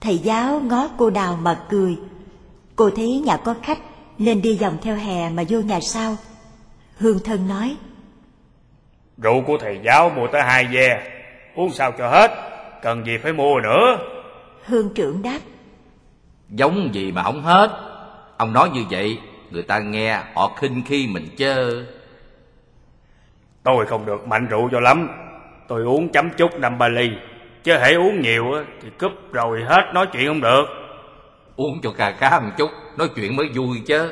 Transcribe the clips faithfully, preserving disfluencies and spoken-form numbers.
Thầy giáo ngó cô Đào mà cười. Cô thấy nhà có khách nên đi vòng theo hè mà vô nhà sau. Hương Thân nói: Rượu của thầy giáo mua tới hai ve, uống sao cho hết, cần gì phải mua nữa. Hương trưởng đáp: Giống gì mà không hết. Ông nói như vậy người ta nghe họ khinh khi mình chớ. Tôi không được mạnh rượu cho lắm, tôi uống chấm chút năm ba ly, chứ hễ uống nhiều thì cúp rồi hết nói chuyện không được. Uống cho cà cá một chút, nói chuyện mới vui chứ.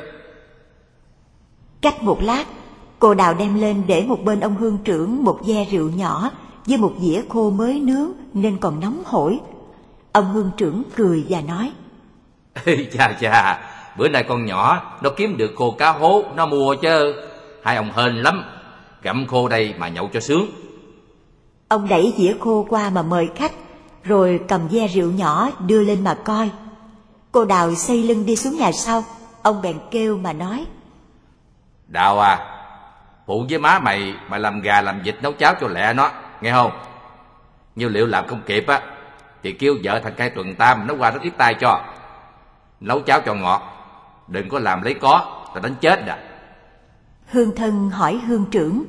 Cách một lát, cô Đào đem lên để một bên ông Hương trưởng một ve rượu nhỏ với một dĩa khô mới nướng nên còn nóng hổi. Ông Hương trưởng cười và nói: Ê chà chà, bữa nay con nhỏ nó kiếm được khô cá hố, nó mua chứ. Hai ông hên lắm, gặm khô đây mà nhậu cho sướng. Ông đẩy dĩa khô qua mà mời khách, rồi cầm ve rượu nhỏ đưa lên mà coi. Cô Đào xoay lưng đi xuống nhà sau. Ông bèn kêu mà nói: Đào à, phụ với má mày mà làm gà làm vịt nấu cháo cho lẹ nó, nghe không? Như liệu làm không kịp á thì kêu vợ thằng Cai Tuần Tam nó qua nó tiếp tay cho. Nấu cháo cho ngọt, đừng có làm lấy có, tao đánh chết à. Hương Thân hỏi Hương trưởng: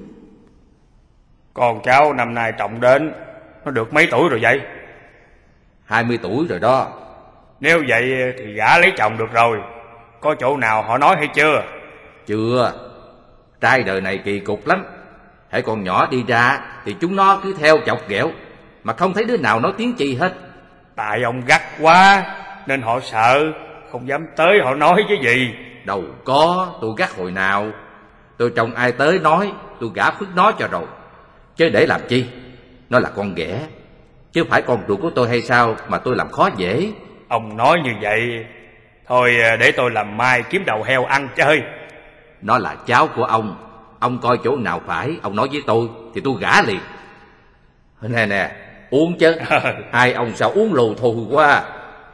Con cháu năm nay trọng đến, nó được mấy tuổi rồi vậy? Hai mươi tuổi rồi đó. Nếu vậy thì gả lấy chồng được rồi. Có chỗ nào họ nói hay chưa? Chưa. Trai đời này kỳ cục lắm. Hễ con nhỏ đi ra thì chúng nó cứ theo chọc ghẹo, mà không thấy đứa nào nói tiếng chi hết. Tại ông gắt quá nên họ sợ, không dám tới họ nói chứ gì. Đâu có, tôi gắt hồi nào. Tôi trông ai tới nói, tôi gả phức nó cho rồi. Chứ để làm chi? Nó là con ghẻ, chứ phải con ruột của tôi hay sao mà tôi làm khó dễ. Ông nói như vậy, thôi để tôi làm mai kiếm đầu heo ăn chơi. Nó là cháu của ông, ông coi chỗ nào phải, ông nói với tôi thì tôi gả liền. Nè nè, uống chứ. Hai ông sao uống lù thù quá.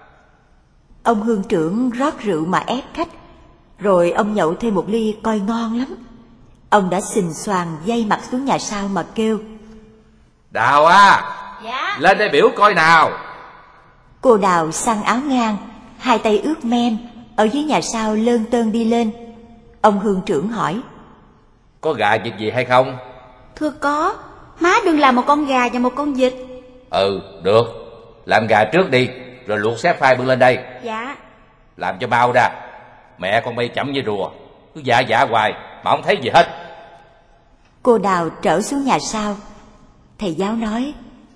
Ông Hương trưởng rót rượu mà ép khách, rồi ông nhậu thêm một ly coi ngon lắm. Ông đã xình xoàng dây mặt xuống nhà sau mà kêu: Đào à, dạ. Lên đây biểu coi nào. Cô Đào xăng áo ngang, hai tay ướt men, ở dưới nhà sau lơn tơn đi lên. Ông Hương trưởng hỏi: Có gà vịt gì hay không? Thưa có, má đừng làm một con gà và một con vịt. Ừ, được. Làm gà trước đi, rồi luộc xé phai bưng lên đây. Dạ. Làm cho mau ra. Mẹ con bay chậm như rùa, cứ dạ dạ hoài mà không thấy gì hết. Cô Đào trở xuống nhà sau. Thầy giáo nói: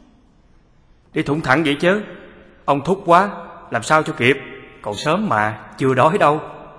Đi thủng thẳng vậy chứ. Ông thúc quá, làm sao cho kịp. Còn sớm mà, chưa đói đâu.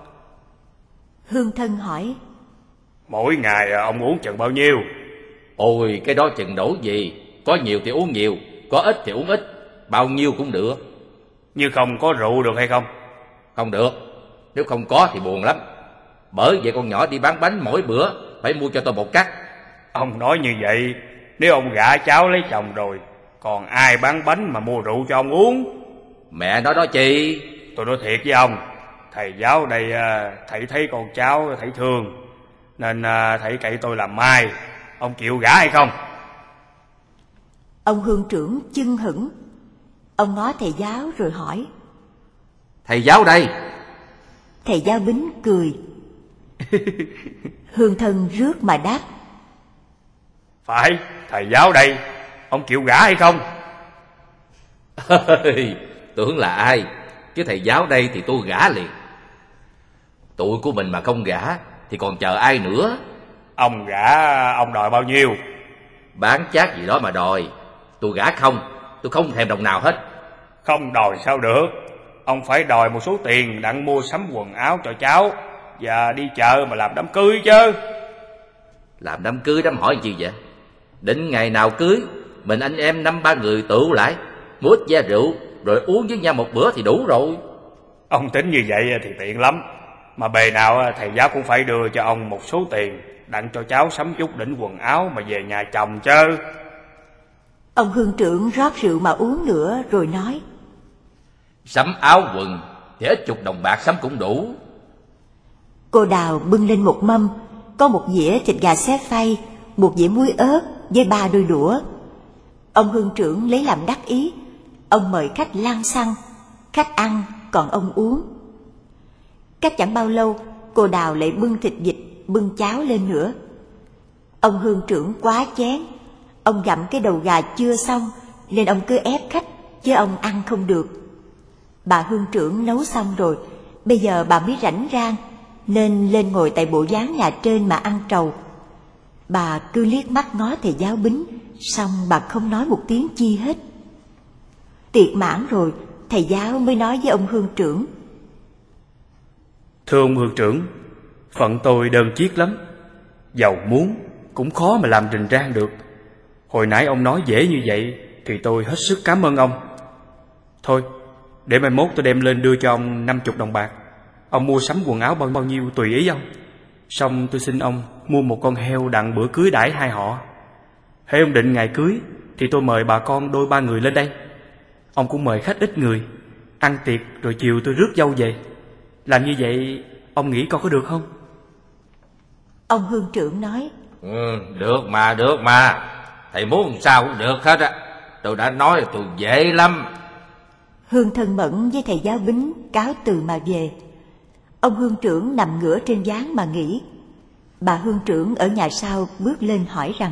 Hương Thân hỏi: Mỗi ngày ông uống chừng bao nhiêu? Ôi, cái đó chừng đổ gì. Có nhiều thì uống nhiều, có ít thì uống ít. Bao nhiêu cũng được. Như không có rượu được hay không? Không được. Nếu không có thì buồn lắm. Bởi vậy con nhỏ đi bán bánh mỗi bữa phải mua cho tôi một cắt. Ông nói như vậy, nếu ông gả cháu lấy chồng rồi, còn ai bán bánh mà mua rượu cho ông uống? Mẹ nói đó chị. Tôi nói thiệt với ông, thầy giáo đây thầy thấy con cháu thầy thương, nên thầy cậy tôi làm mai. Ông chịu gả hay không? Ông Hương trưởng chưng hửng. Ông ngó thầy giáo rồi hỏi: Thầy giáo đây. Thầy giáo Bính cười. Hương Thân rước mà đáp: Phải, thầy giáo đây. Ông chịu gả hay không? Tưởng là ai, chứ thầy giáo đây thì tôi gả liền. Tụi của mình mà không gả thì còn chờ ai nữa. Ông gả, ông đòi bao nhiêu? Bán chát gì đó mà đòi. Tôi gả không, tôi không thèm đồng nào hết. Không đòi sao được. Ông phải đòi một số tiền đặng mua sắm quần áo cho cháu và đi chợ mà làm đám cưới chứ. Làm đám cưới đám hỏi gì vậy? Định ngày nào cưới, mình anh em năm ba người tụ lại, mua ít da rượu rồi uống với nhau một bữa thì đủ rồi. Ông tính như vậy thì tiện lắm. Mà bề nào thầy giáo cũng phải đưa cho ông một số tiền đặng cho cháu sắm chút đỉnh quần áo mà về nhà chồng chứ. Ông Hương trưởng rót rượu mà uống nữa rồi nói: Sắm áo quần thì ít chục đồng bạc sắm cũng đủ. Cô Đào bưng lên một mâm, có một dĩa thịt gà xé phay, một dĩa muối ớt với ba đôi đũa. Ông Hương trưởng lấy làm đắc ý. Ông mời khách lang xăng. Khách ăn, còn ông uống. Cách chẳng bao lâu, cô Đào lại bưng thịt vịt, bưng cháo lên nữa. Ông hương trưởng quá chén. Ông gặm cái đầu gà chưa xong, nên ông cứ ép khách, chứ ông ăn không được. Bà hương trưởng nấu xong rồi, bây giờ bà mới rảnh rang, nên lên ngồi tại bộ dáng nhà trên mà ăn trầu. Bà cứ liếc mắt ngó thầy giáo Bính, xong bà không nói một tiếng chi hết. Tiệc mãn rồi, thầy giáo mới nói với ông hương trưởng: Thưa ông hương trưởng, phận tôi đơn chiếc lắm, giàu muốn cũng khó mà làm rình rang được. Hồi nãy ông nói dễ như vậy thì tôi hết sức cảm ơn ông. Thôi, để mai mốt tôi đem lên đưa cho ông năm chục đồng bạc. Ông mua sắm quần áo bao bao nhiêu tùy ý ông. Xong tôi xin ông mua một con heo đặng bữa cưới đãi hai họ. Hễ ông định ngày cưới thì tôi mời bà con đôi ba người lên đây. Ông cũng mời khách ít người, ăn tiệc rồi chiều tôi rước dâu về. Làm như vậy ông nghĩ coi có được không? Ông hương trưởng nói: Ừ, được mà, được mà. Thầy muốn sao cũng được hết á. Tôi đã nói là tôi dễ lắm. Hương thân mẫn với thầy giáo Bính cáo từ mà về. Ông hương trưởng nằm ngửa trên gián mà nghỉ. Bà hương trưởng ở nhà sau bước lên hỏi rằng: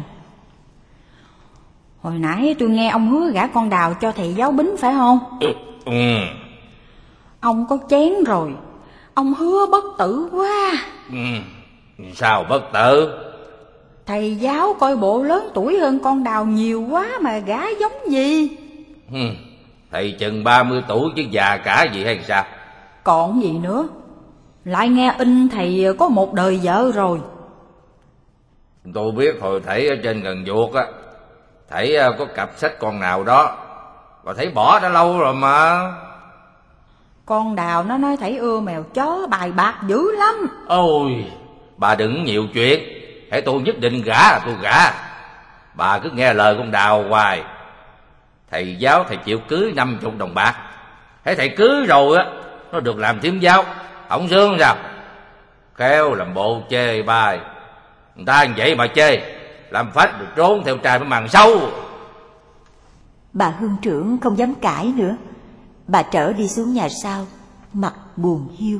Hồi nãy tôi nghe ông hứa gả con Đào cho thầy giáo Bính phải không? Ừ, ừ. Ông có chén rồi. Ông hứa bất tử quá. Ừ. Sao bất tử? Thầy giáo coi bộ lớn tuổi hơn con Đào nhiều quá mà gả giống gì? Ừ. Thầy chừng ba mươi tuổi chứ già cả gì hay sao? Còn gì nữa? Lại nghe in thầy có một đời vợ rồi. Tôi biết hồi thầy ở trên gần vuột á, thầy có cặp sách con nào đó, và thầy bỏ đã lâu rồi mà. Con Đào nó nói thầy ưa mèo chó bài bạc dữ lắm. Ôi, bà đừng nhiều chuyện. Hãy tôi nhất định gả là tôi gả. Bà cứ nghe lời con Đào hoài. Thầy giáo thầy chịu cưới năm chục đồng bạc. Hãy thầy cưới rồi á, nó được làm thím giáo, không sướng sao? Khéo làm bộ chê bai. Người ta như vậy mà chê, làm phách được trốn theo trai với màn sâu. Bà hương trưởng không dám cãi nữa. Bà trở đi xuống nhà sau, mặt buồn hiu.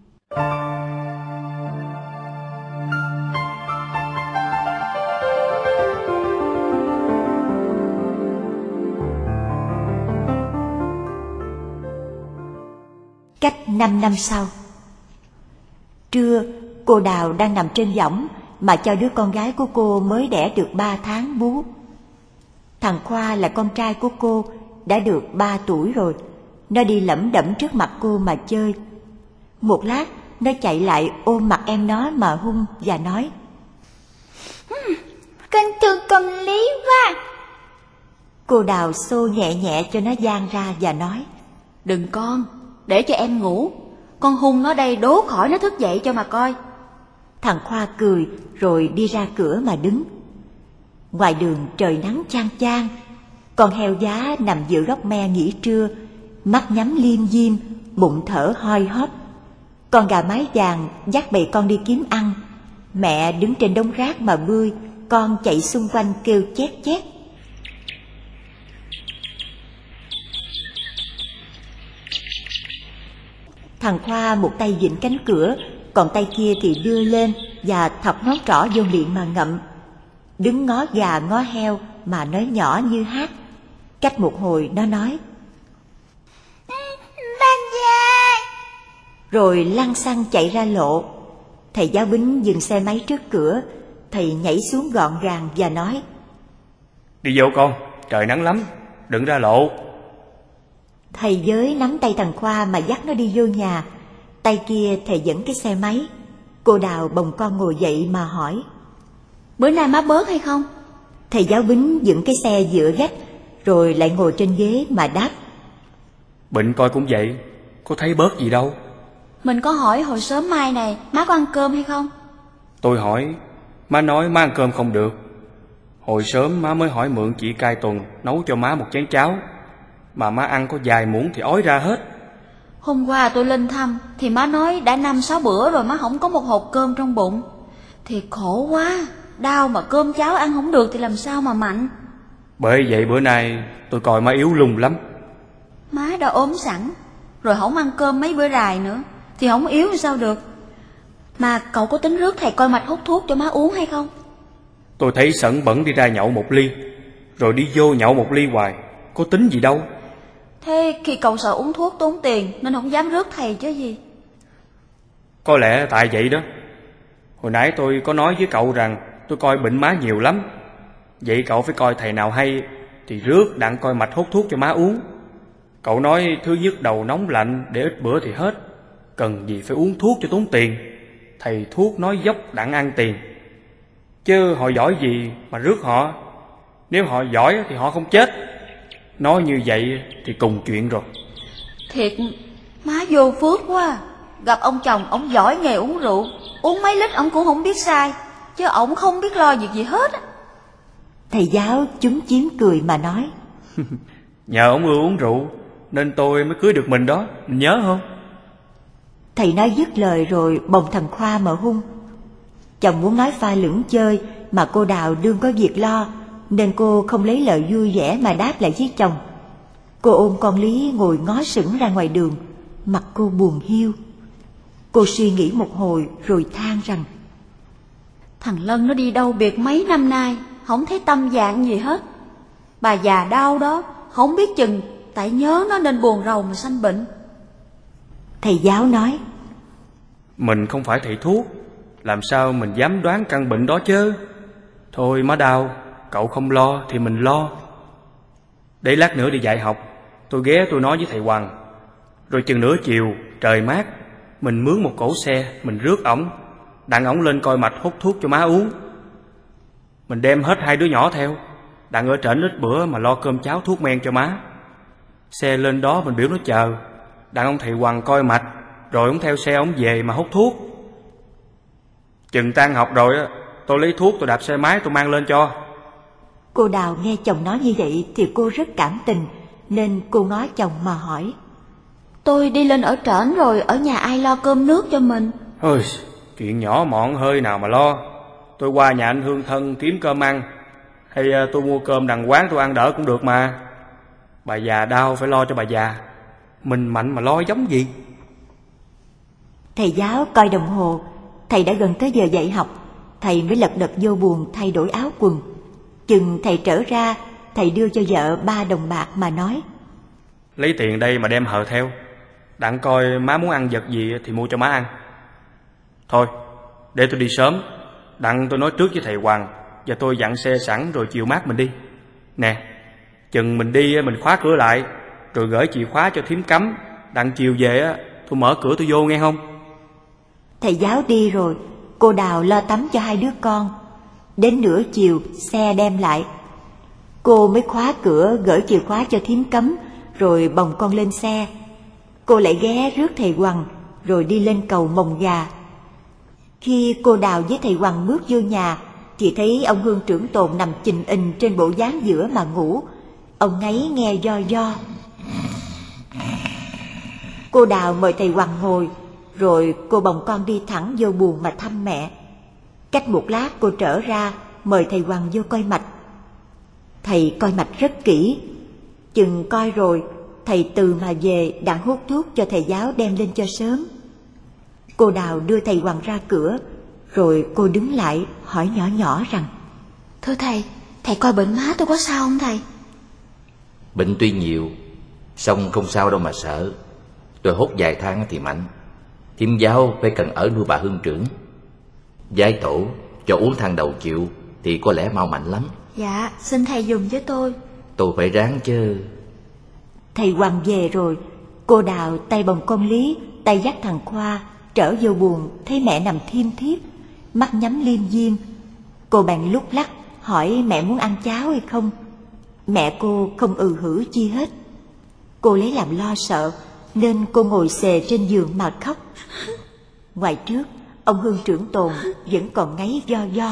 Cách năm năm sau. Trưa, cô Đào đang nằm trên võng mà cho đứa con gái của cô mới đẻ được ba tháng bú. Thằng Khoa là con trai của cô, đã được ba tuổi rồi. Nó đi lẩm đẩm trước mặt cô mà chơi. Một lát, nó chạy lại ôm mặt em nó mà hung và nói: Con thương con Lý quá. Cô Đào xô nhẹ nhẹ cho nó giang ra và nói: Đừng con, để cho em ngủ. Con hung nó đây đố khỏi nó thức dậy cho mà coi. Thằng Khoa cười rồi đi ra cửa mà đứng. Ngoài đường trời nắng chang chang. Con heo giá nằm giữa gốc me nghỉ trưa, mắt nhắm liêm diêm, bụng thở hoi hóp. Con gà mái vàng dắt bầy con đi kiếm ăn. Mẹ đứng trên đống rác mà bươi, con chạy xung quanh kêu chét chét. Thằng Khoa một tay vịn cánh cửa, còn tay kia thì đưa lên và thọc ngón trỏ vô miệng mà ngậm. Đứng ngó gà ngó heo mà nói nhỏ như hát. Cách một hồi nó nói: Ba già. Rồi lăn xăng chạy ra lộ. Thầy giáo Bính dừng xe máy trước cửa. Thầy nhảy xuống gọn gàng và nói: Đi vô con, trời nắng lắm, đừng ra lộ. Thầy giới nắm tay thằng Khoa mà dắt nó đi vô nhà. Tay kia thầy dẫn cái xe máy. Cô Đào bồng con ngồi dậy mà hỏi: Bữa nay má bớt hay không? Thầy giáo Bính dựng cái xe dựa gách, rồi lại ngồi trên ghế mà đáp: Bệnh coi cũng vậy, có thấy bớt gì đâu. Mình có hỏi hồi sớm mai này má có ăn cơm hay không? Tôi hỏi, má nói má ăn cơm không được. Hồi sớm má mới hỏi mượn chị Cai Tuần nấu cho má một chén cháo, mà má ăn có vài muỗng thì ói ra hết. Hôm qua tôi lên thăm thì má nói đã năm sáu bữa rồi má không có một hộp cơm trong bụng. Thiệt khổ quá, đau mà cơm cháo ăn không được thì làm sao mà mạnh. Bởi vậy bữa nay tôi coi má yếu lung lắm. Má đã ốm sẵn, rồi không ăn cơm mấy bữa rày nữa, thì không yếu thì sao được. Mà cậu có tính rước thầy coi mạch hút thuốc cho má uống hay không? Tôi thấy Sẩn bẩn đi ra nhậu một ly, rồi đi vô nhậu một ly hoài, có tính gì đâu. Thế khi cậu sợ uống thuốc tốn tiền nên không dám rước thầy chứ gì. Có lẽ tại vậy đó. Hồi nãy tôi có nói với cậu rằng tôi coi bệnh má nhiều lắm. Vậy cậu phải coi thầy nào hay thì rước đặng coi mạch hút thuốc cho má uống. Cậu nói thứ nhất đầu nóng lạnh để ít bữa thì hết, cần gì phải uống thuốc cho tốn tiền. Thầy thuốc nói dốc đặng ăn tiền, chứ họ giỏi gì mà rước họ. Nếu họ giỏi thì họ không chết. Nói như vậy thì cùng chuyện rồi. Thiệt, má vô phước quá. Gặp ông chồng, ông giỏi nghề uống rượu, uống mấy lít ông cũng không biết sai, chứ ổng không biết lo việc gì hết á. Thầy giáo chúm chím cười mà nói: Nhờ ông ưa uống rượu nên tôi mới cưới được mình đó, mình nhớ không? Thầy nói dứt lời rồi bồng thằng Khoa mà hung. Chồng muốn nói pha lửng chơi mà cô Đào đương có việc lo, nên cô không lấy lời vui vẻ mà đáp lại với chồng. Cô ôm con Lý ngồi ngó sững ra ngoài đường, mặt cô buồn hiu. Cô suy nghĩ một hồi rồi than rằng: Thằng Lân nó đi đâu biệt mấy năm nay, không thấy tâm dạng gì hết. Bà già đau đó, không biết chừng tại nhớ nó nên buồn rầu mà sanh bệnh. Thầy giáo nói: Mình không phải thầy thuốc, làm sao mình dám đoán căn bệnh đó chứ. Thôi má Đào, cậu không lo thì mình lo. Để lát nữa đi dạy học, tôi ghé tôi nói với thầy Hoàng. Rồi chừng nửa chiều trời mát, mình mướn một cỗ xe, mình rước ổng, đặng ổng lên coi mạch hút thuốc cho má uống. Mình đem hết hai đứa nhỏ theo, đặng ở trển ít bữa mà lo cơm cháo thuốc men cho má. Xe lên đó mình biểu nó chờ, đặng ông thầy Hoàng coi mạch, rồi ổng theo xe ổng về mà hút thuốc. Chừng tan học rồi á, tôi lấy thuốc tôi đạp xe máy tôi mang lên cho. Cô Đào nghe chồng nói như vậy thì cô rất cảm tình, nên cô ngó chồng mà hỏi: Tôi đi lên ở trển rồi ở nhà ai lo cơm nước cho mình? Ôi, chuyện nhỏ mọn hơi nào mà lo. Tôi qua nhà anh Hương Thân kiếm cơm ăn, hay tôi mua cơm đằng quán tôi ăn đỡ cũng được mà. Bà già đau phải lo cho bà già, mình mạnh mà lo giống gì. Thầy giáo coi đồng hồ, thầy đã gần tới giờ dạy học. Thầy mới lật đật vô buồng thay đổi áo quần. Chừng thầy trở ra, thầy đưa cho vợ ba đồng bạc mà nói: Lấy tiền đây mà đem hờ theo, đặng coi má muốn ăn vật gì thì mua cho má ăn. Thôi, để tôi đi sớm, đặng tôi nói trước với thầy Hoàng, và tôi dặn xe sẵn rồi chiều mát mình đi. Nè, chừng mình đi mình khóa cửa lại, rồi gửi chìa khóa cho thím cắm, đặng chiều về tôi mở cửa tôi vô nghe không? Thầy giáo đi rồi, cô Đào lo tắm cho hai đứa con. Đến nửa chiều xe đem lại, cô mới khóa cửa gửi chìa khóa cho thím cấm, rồi bồng con lên xe. Cô lại ghé rước thầy Hoàng, rồi đi lên cầu Mồng Gà. Khi cô Đào với thầy Hoàng bước vô nhà thì thấy ông Hương trưởng tồn nằm chình ình trên bộ dáng giữa mà ngủ. Ông ngáy nghe do do. Cô Đào mời thầy Hoàng ngồi, rồi cô bồng con đi thẳng vô buồng mà thăm mẹ. Cách một lát cô trở ra mời thầy Hoàng vô coi mạch. Thầy coi mạch rất kỹ. Chừng coi rồi, thầy từ mà về đặng hút thuốc cho thầy giáo đem lên cho sớm. Cô Đào đưa thầy Hoàng ra cửa, rồi cô đứng lại hỏi nhỏ nhỏ rằng: Thưa thầy, thầy coi bệnh má tôi có sao không thầy? Bệnh tuy nhiều, song không sao đâu mà sợ. Tôi hút vài thang thì mạnh. Thím giáo phải cần ở nuôi bà Hương trưởng. Giái tổ cho uống thang đầu chịu thì có lẽ mau mạnh lắm. Dạ, xin thầy dùng với tôi. Tôi phải ráng chứ. Thầy Hoàng về rồi, cô Đào tay bồng con Lý, tay dắt thằng Khoa trở vô buồng, thấy mẹ nằm thiêm thiếp, mắt nhắm liêm diêm. Cô bèn lúc lắc hỏi mẹ muốn ăn cháo hay không. Mẹ cô không ừ hử chi hết. Cô lấy làm lo sợ nên cô ngồi xề trên giường mà khóc. Ngoài trước, ông Hương trưởng tồn vẫn còn ngáy do do.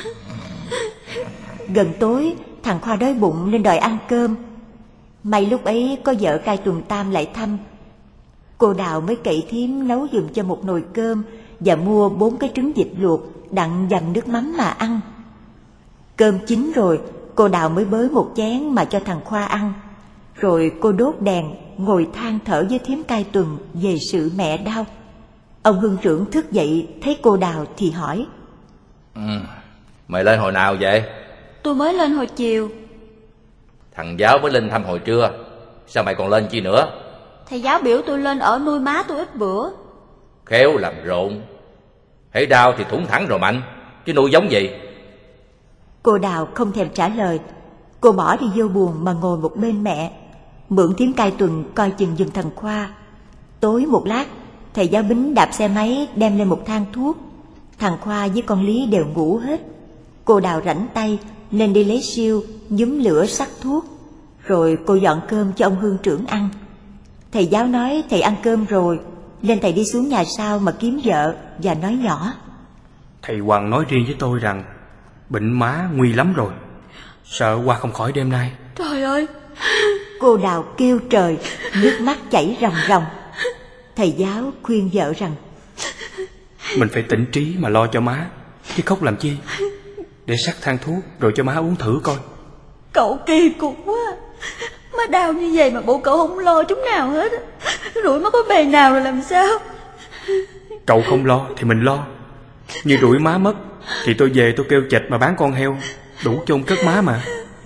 Gần tối, thằng Khoa đói bụng nên đòi ăn cơm. May lúc ấy có vợ cai tuần tam lại thăm. Cô Đào mới cậy thím nấu giùm cho một nồi cơm và mua bốn cái trứng vịt luộc đặng dầm nước mắm mà ăn. Cơm chín rồi, cô Đào mới bới một chén mà cho thằng Khoa ăn. Rồi cô đốt đèn, ngồi than thở với thím Cai Tuần về sự mẹ đau. Ông Hương trưởng thức dậy thấy cô Đào thì hỏi: Ừ, mày lên hồi nào vậy? Tôi mới lên hồi chiều. Thằng Giáo mới lên thăm hồi trưa, sao mày còn lên chi nữa? Thầy giáo biểu tôi lên ở nuôi má tôi ít bữa. Khéo làm rộn. Hễ đau thì thủng thẳng rồi mạnh, chứ nuôi giống gì? Cô Đào không thèm trả lời. Cô bỏ đi vô buồng mà ngồi một bên mẹ, mượn thím Cai Tuần coi chừng giùm thằng Khoa. Tối một lát, thầy giáo Bính đạp xe máy đem lên một thang thuốc. Thằng Khoa với con Lý đều ngủ hết. Cô Đào rảnh tay nên đi lấy siêu, nhúm lửa sắc thuốc. Rồi cô dọn cơm cho ông Hương trưởng ăn. Thầy giáo nói thầy ăn cơm rồi, nên thầy đi xuống nhà sau mà kiếm vợ và nói nhỏ: Thầy Hoàng nói riêng với tôi rằng bệnh má nguy lắm rồi, sợ qua không khỏi đêm nay. Trời ơi! Cô Đào kêu trời, nước mắt chảy ròng ròng. Thầy giáo khuyên vợ rằng: Mình phải tỉnh trí mà lo cho má, chứ khóc làm chi. Để sắc thang thuốc rồi cho má uống thử coi. Cậu kỳ cục quá. Má đau như vậy mà bộ cậu không lo chút nào hết. Rủi má có bề nào rồi làm sao? Cậu không lo thì mình lo. Như rủi má mất thì tôi về tôi kêu chệch mà bán con heo, đủ chôn cất má mà.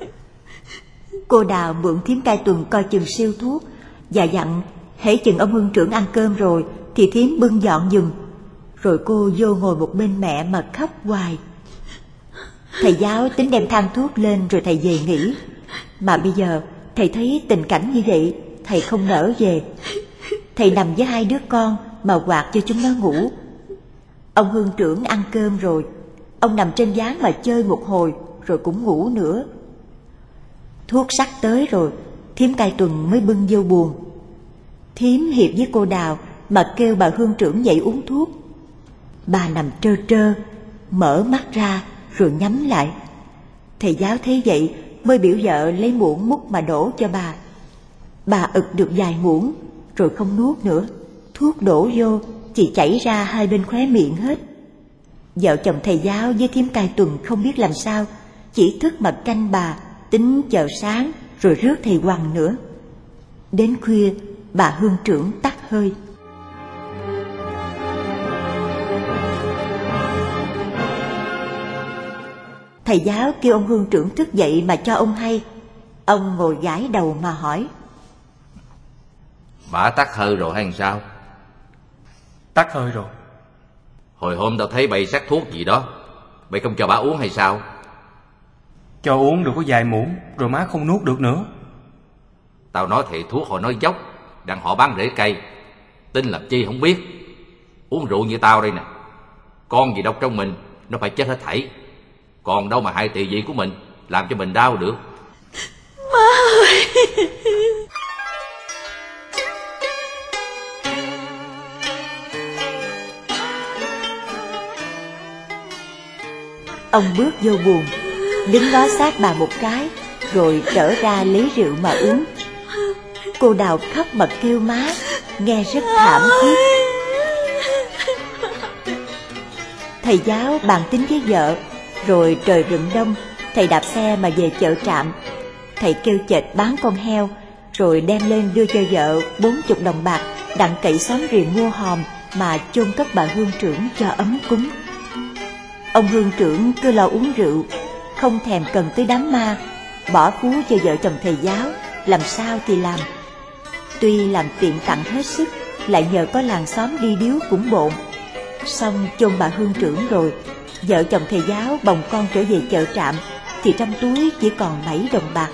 Cô Đào mượn thím Cai Tuần coi chừng siêu thuốc và dặn hễ chừng ông Hương trưởng ăn cơm rồi thì thím bưng dọn giùm. Rồi cô vô ngồi một bên mẹ mà khóc hoài. Thầy giáo tính đem thang thuốc lên rồi thầy về nghỉ. Mà bây giờ thầy thấy tình cảnh như vậy, thầy không nỡ về. Thầy nằm với hai đứa con mà quạt cho chúng nó ngủ. Ông Hương trưởng ăn cơm rồi, ông nằm trên ván mà chơi một hồi rồi cũng ngủ nữa. Thuốc sắc tới rồi, thím Cai Tuần mới bưng vô buồng. Thím hiệp với cô Đào mà kêu bà Hương trưởng dậy uống thuốc. Bà nằm trơ trơ, mở mắt ra rồi nhắm lại. Thầy giáo thấy vậy mới biểu vợ lấy muỗng múc mà đổ cho bà. Bà ực được vài muỗng rồi không nuốt nữa. Thuốc đổ vô chỉ chảy ra hai bên khóe miệng hết. Vợ chồng thầy giáo với thím Cai Tuần không biết làm sao, chỉ thức mà canh bà, tính chờ sáng rồi rước thầy Hoàng nữa. Đến khuya bà Hương trưởng tắt hơi. Thầy giáo kêu ông Hương trưởng thức dậy mà cho ông hay. Ông ngồi gãi đầu mà hỏi: Bà tắt hơi rồi hay sao? Tắt hơi rồi. Hồi hôm tao thấy bày sắc thuốc gì đó, bày không cho bà uống hay sao? Cho uống được có vài muỗng rồi má không nuốt được nữa. Tao nói thầy thuốc họ nói dốc, đặng họ bán rễ cây, tin làm chi không biết. Uống rượu như tao đây nè, con gì độc trong mình nó phải chết hết thảy, còn đâu mà hại tỳ vị của mình, làm cho mình đau được. Má ơi! Ông bước vô buồng, đứng ngó sát bà một cái, rồi trở ra lấy rượu mà uống. Cô Đào khóc mà kêu má, nghe rất thảm thiết. Thầy giáo bàn tính với vợ, rồi trời rựng đông, thầy đạp xe mà về chợ Trạm. Thầy kêu chệch bán con heo, rồi đem lên đưa cho vợ bốn chục đồng bạc, đặng cậy xóm riềng mua hòm mà chôn cất bà Hương trưởng cho ấm cúng. Ông Hương trưởng cứ lo uống rượu, không thèm cần tới đám ma, bỏ phú cho vợ chồng thầy giáo, làm sao thì làm. Tuy làm tiện tặng hết sức, lại nhờ có làng xóm đi điếu cũng bộn. Xong chôn bà Hương trưởng rồi, vợ chồng thầy giáo bồng con trở về chợ Trạm, thì trong túi chỉ còn bảy đồng bạc.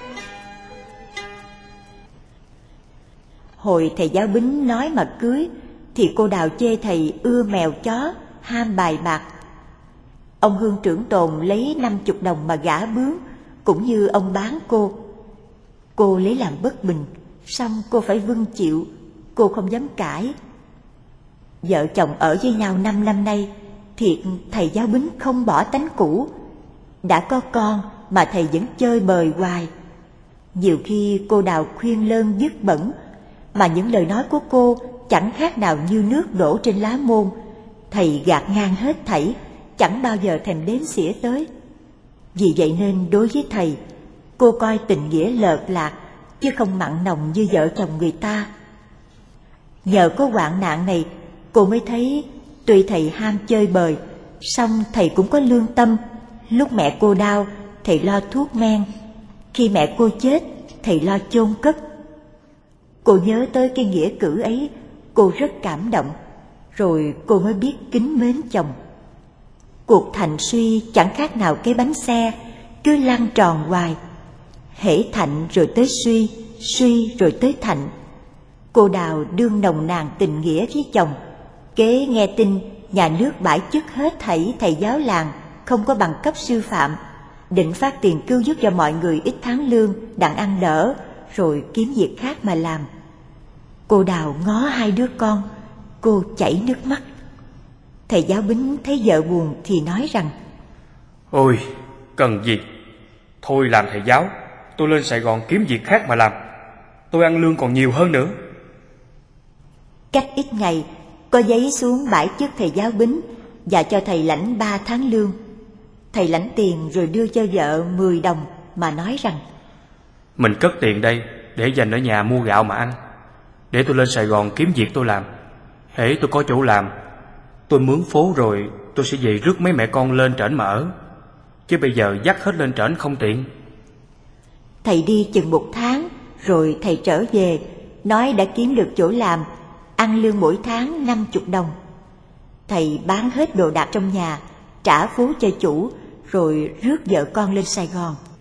Hồi thầy giáo Bính nói mà cưới, thì cô Đào chê thầy ưa mèo chó, ham bài bạc. Ông Hương trưởng Tồn lấy năm chục đồng mà gả bướng, cũng như ông bán cô. Cô lấy làm bất bình, xong cô phải vâng chịu, cô không dám cãi. Vợ chồng ở với nhau năm năm nay, thiệt thầy giáo Bính không bỏ tánh cũ. Đã có con mà thầy vẫn chơi bời hoài. Nhiều khi cô Đào khuyên lơn dứt bẩn, mà những lời nói của cô chẳng khác nào như nước đổ trên lá môn. Thầy gạt ngang hết thảy, chẳng bao giờ thèm đếm xỉa tới. Vì vậy nên đối với thầy, cô coi tình nghĩa lợt lạc, chứ không mặn nồng như vợ chồng người ta. Nhờ có hoạn nạn này, cô mới thấy tuy thầy ham chơi bời, song thầy cũng có lương tâm. Lúc mẹ cô đau, thầy lo thuốc men. Khi mẹ cô chết, thầy lo chôn cất. Cô nhớ tới cái nghĩa cử ấy, cô rất cảm động. Rồi cô mới biết kính mến chồng. Cuộc thành suy chẳng khác nào cái bánh xe, cứ lăn tròn hoài. Hễ thạnh rồi tới suy, suy rồi tới thạnh. Cô Đào đương nồng nàn tình nghĩa với chồng. Kế nghe tin nhà nước bãi chức hết thảy thầy giáo làng không có bằng cấp sư phạm, định phát tiền cứu giúp cho mọi người ít tháng lương đặng ăn đỡ, rồi kiếm việc khác mà làm. Cô Đào ngó hai đứa con, cô chảy nước mắt. Thầy giáo Bính thấy vợ buồn thì nói rằng: Ôi, cần gì? Thôi làm thầy giáo, tôi lên Sài Gòn kiếm việc khác mà làm. Tôi ăn lương còn nhiều hơn nữa. Cách ít ngày, có giấy xuống bãi chức thầy giáo Bính và cho thầy lãnh ba tháng lương. Thầy lãnh tiền rồi đưa cho vợ mười đồng mà nói rằng: Mình cất tiền đây để dành ở nhà mua gạo mà ăn. Để tôi lên Sài Gòn kiếm việc tôi làm. Hễ tôi có chỗ làm, tôi mướn phố rồi tôi sẽ về rước mấy mẹ con lên trển mà ở. Chứ bây giờ dắt hết lên trển không tiện. Thầy đi chừng một tháng rồi thầy trở về, nói đã kiếm được chỗ làm, ăn lương mỗi tháng năm chục đồng. Thầy bán hết đồ đạc trong nhà, trả phú cho chủ, rồi rước vợ con lên Sài Gòn.